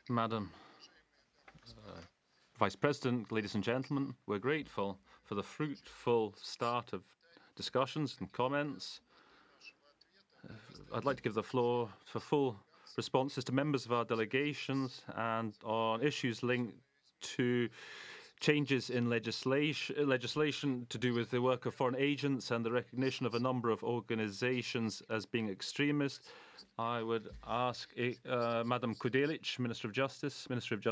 Madam Vice President, ladies and gentlemen, we're grateful for the fruitful start of discussions and comments. I'd like to give the floor for full responses to members of our delegations and on issues linked to changes in legislation to do with the work of foreign agents and the recognition of a number of organizations as being extremist. I would ask Madam Kudelic, Minister of Justice.